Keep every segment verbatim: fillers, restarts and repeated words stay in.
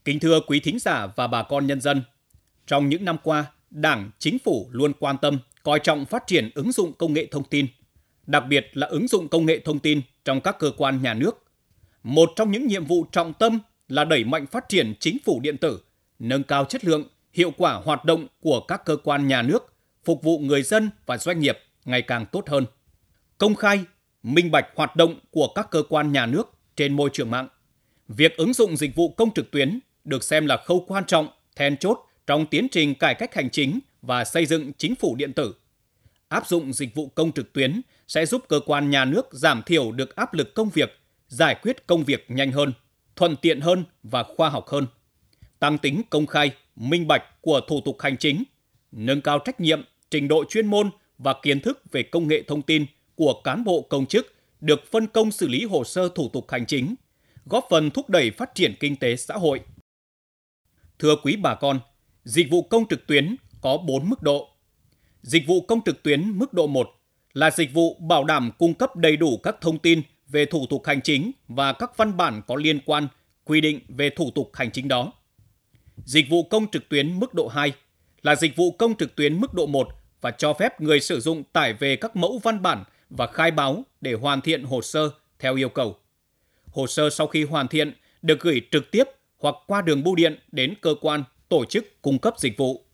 Kính thưa quý thính giả và bà con nhân dân, trong những năm qua, Đảng, Chính phủ luôn quan tâm, coi trọng phát triển ứng dụng công nghệ thông tin, đặc biệt là ứng dụng công nghệ thông tin trong các cơ quan nhà nước. Một trong những nhiệm vụ trọng tâm là đẩy mạnh phát triển chính phủ điện tử, nâng cao chất lượng, hiệu quả hoạt động của các cơ quan nhà nước, phục vụ người dân và doanh nghiệp ngày càng tốt hơn. Công khai, minh bạch hoạt động của các cơ quan nhà nước trên môi trường mạng. Việc ứng dụng dịch vụ công trực tuyến được xem là khâu quan trọng, then chốt trong tiến trình cải cách hành chính và xây dựng chính phủ điện tử. Áp dụng dịch vụ công trực tuyến sẽ giúp cơ quan nhà nước giảm thiểu được áp lực công việc, giải quyết công việc nhanh hơn, thuận tiện hơn và khoa học hơn, tăng tính công khai, minh bạch của thủ tục hành chính, nâng cao trách nhiệm, trình độ chuyên môn và kiến thức về công nghệ thông tin của cán bộ công chức được phân công xử lý hồ sơ thủ tục hành chính, góp phần thúc đẩy phát triển kinh tế xã hội. Thưa quý bà con, dịch vụ công trực tuyến có bốn mức độ. Dịch vụ công trực tuyến mức độ một là dịch vụ bảo đảm cung cấp đầy đủ các thông tin về thủ tục hành chính và các văn bản có liên quan, quy định về thủ tục hành chính đó. Dịch vụ công trực tuyến mức độ hai là dịch vụ công trực tuyến mức độ một và cho phép người sử dụng tải về các mẫu văn bản và khai báo để hoàn thiện hồ sơ theo yêu cầu. Hồ sơ sau khi hoàn thiện được gửi trực tiếp hoặc qua đường bưu điện đến cơ quan, tổ chức cung cấp dịch vụ.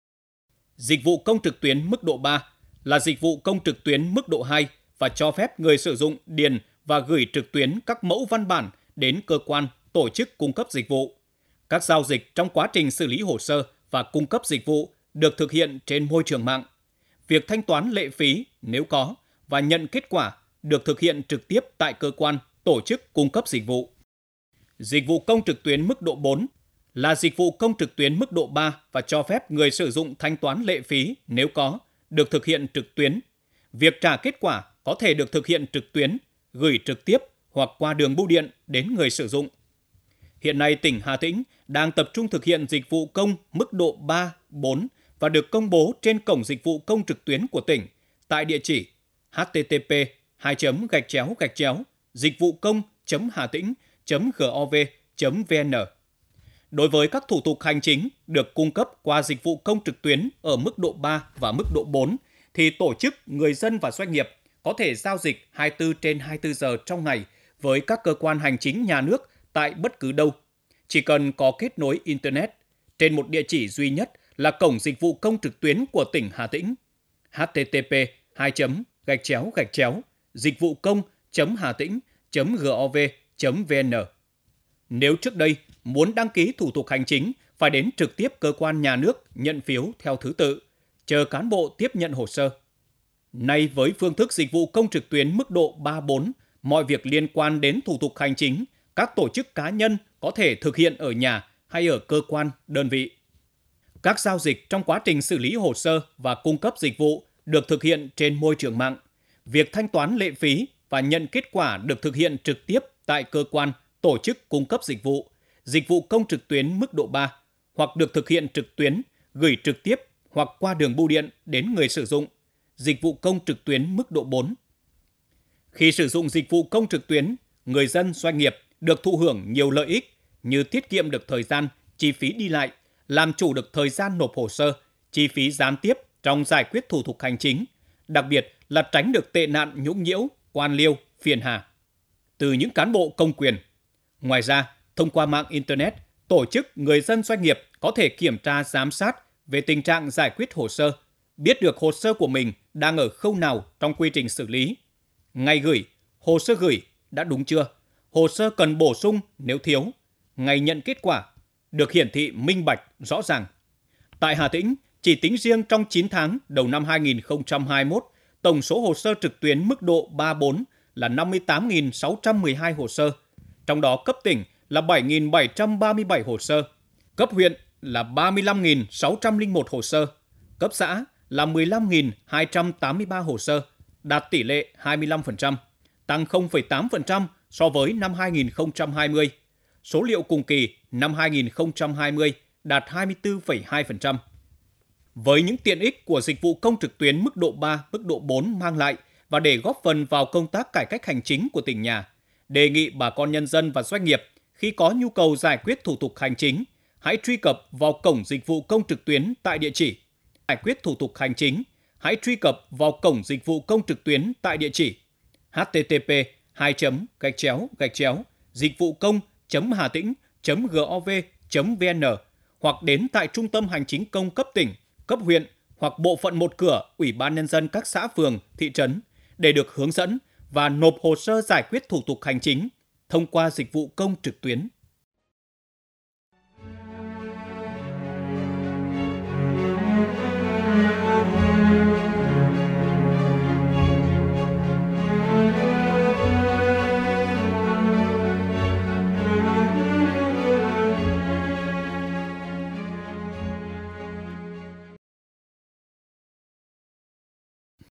Dịch vụ công trực tuyến mức độ ba là dịch vụ công trực tuyến mức độ hai và cho phép người sử dụng điền và gửi trực tuyến các mẫu văn bản đến cơ quan, tổ chức cung cấp dịch vụ. Các giao dịch trong quá trình xử lý hồ sơ và cung cấp dịch vụ được thực hiện trên môi trường mạng. Việc thanh toán lệ phí nếu có và nhận kết quả được thực hiện trực tiếp tại cơ quan, tổ chức cung cấp dịch vụ. Dịch vụ công trực tuyến mức độ bốn là dịch vụ công trực tuyến mức độ ba và cho phép người sử dụng thanh toán lệ phí nếu có, được thực hiện trực tuyến. Việc trả kết quả có thể được thực hiện trực tuyến, gửi trực tiếp hoặc qua đường bưu điện đến người sử dụng. Hiện nay, tỉnh Hà Tĩnh đang tập trung thực hiện dịch vụ công mức độ ba, bốn và được công bố trên cổng dịch vụ công trực tuyến của tỉnh tại địa chỉ h t t p hai chấm gạch chéo gạch chéo dịch vụ công chấm hà tĩnh chấm gov chấm vn. Đối với các thủ tục hành chính được cung cấp qua dịch vụ công trực tuyến ở mức độ ba và mức độ bốn, thì tổ chức, người dân và doanh nghiệp có thể giao dịch hai mươi tư trên hai mươi tư giờ trong ngày với các cơ quan hành chính nhà nước tại bất cứ đâu. Chỉ cần có kết nối Internet trên một địa chỉ duy nhất là cổng dịch vụ công trực tuyến của tỉnh Hà Tĩnh h t t p hai chấm gạch chéo gạch chéo dịch vụ công chấm hà tĩnh chấm gov chấm vn. Nếu trước đây muốn đăng ký thủ tục hành chính phải đến trực tiếp cơ quan nhà nước nhận phiếu theo thứ tự, chờ cán bộ tiếp nhận hồ sơ. Nay với phương thức dịch vụ công trực tuyến mức độ ba bốn, mọi việc liên quan đến thủ tục hành chính, các tổ chức cá nhân có thể thực hiện ở nhà hay ở cơ quan, đơn vị. Các giao dịch trong quá trình xử lý hồ sơ và cung cấp dịch vụ được thực hiện trên môi trường mạng. Việc thanh toán lệ phí và nhận kết quả được thực hiện trực tiếp tại cơ quan, tổ chức cung cấp dịch vụ, dịch vụ công trực tuyến mức độ ba, hoặc được thực hiện trực tuyến, gửi trực tiếp hoặc qua đường bưu điện đến người sử dụng, dịch vụ công trực tuyến mức độ bốn. Khi sử dụng dịch vụ công trực tuyến, người dân, doanh nghiệp được thụ hưởng nhiều lợi ích như tiết kiệm được thời gian, chi phí đi lại, làm chủ được thời gian nộp hồ sơ, chi phí gián tiếp trong giải quyết thủ tục hành chính, đặc biệt là tránh được tệ nạn nhũng nhiễu, quan liêu, phiền hà từ những cán bộ công quyền. Ngoài ra, thông qua mạng Internet, tổ chức, người dân, doanh nghiệp có thể kiểm tra, giám sát về tình trạng giải quyết hồ sơ, biết được hồ sơ của mình đang ở khâu nào trong quy trình xử lý. Ngày gửi, hồ sơ gửi đã đúng chưa? Hồ sơ cần bổ sung nếu thiếu. Ngày nhận kết quả được hiển thị minh bạch, rõ ràng. Tại Hà Tĩnh, chỉ tính riêng trong chín tháng đầu năm hai nghìn không trăm hai mươi mốt, tổng số hồ sơ trực tuyến mức độ ba bốn là năm mươi tám nghìn sáu trăm mười hai hồ sơ, trong đó cấp tỉnh là bảy nghìn bảy trăm ba mươi bảy hồ sơ, cấp huyện là ba mươi lăm nghìn sáu trăm lẻ một hồ sơ, cấp xã là mười lăm nghìn hai trăm tám mươi ba hồ sơ, đạt tỷ lệ hai mươi lăm phần trăm, tăng không phẩy tám phần trăm so với năm hai nghìn không trăm hai mươi. Số liệu cùng kỳ năm hai nghìn không trăm hai mươi đạt hai mươi tư phẩy hai phần trăm. Với những tiện ích của dịch vụ công trực tuyến mức độ ba, mức độ bốn mang lại và để góp phần vào công tác cải cách hành chính của tỉnh nhà, đề nghị bà con nhân dân và doanh nghiệp Khi có nhu cầu giải quyết thủ tục hành chính, hãy truy cập vào cổng dịch vụ công trực tuyến tại địa chỉ giải quyết thủ tục hành chính. Hãy truy cập vào cổng dịch vụ công trực tuyến tại địa chỉ h t t p hai gạch chéo gạch chéo dịch vụ công chấm hà tĩnh chấm gov chấm vn hoặc đến tại Trung tâm Hành chính công cấp tỉnh, cấp huyện hoặc bộ phận một cửa Ủy ban Nhân dân các xã phường, thị trấn để được hướng dẫn và nộp hồ sơ giải quyết thủ tục hành chính thông qua dịch vụ công trực tuyến.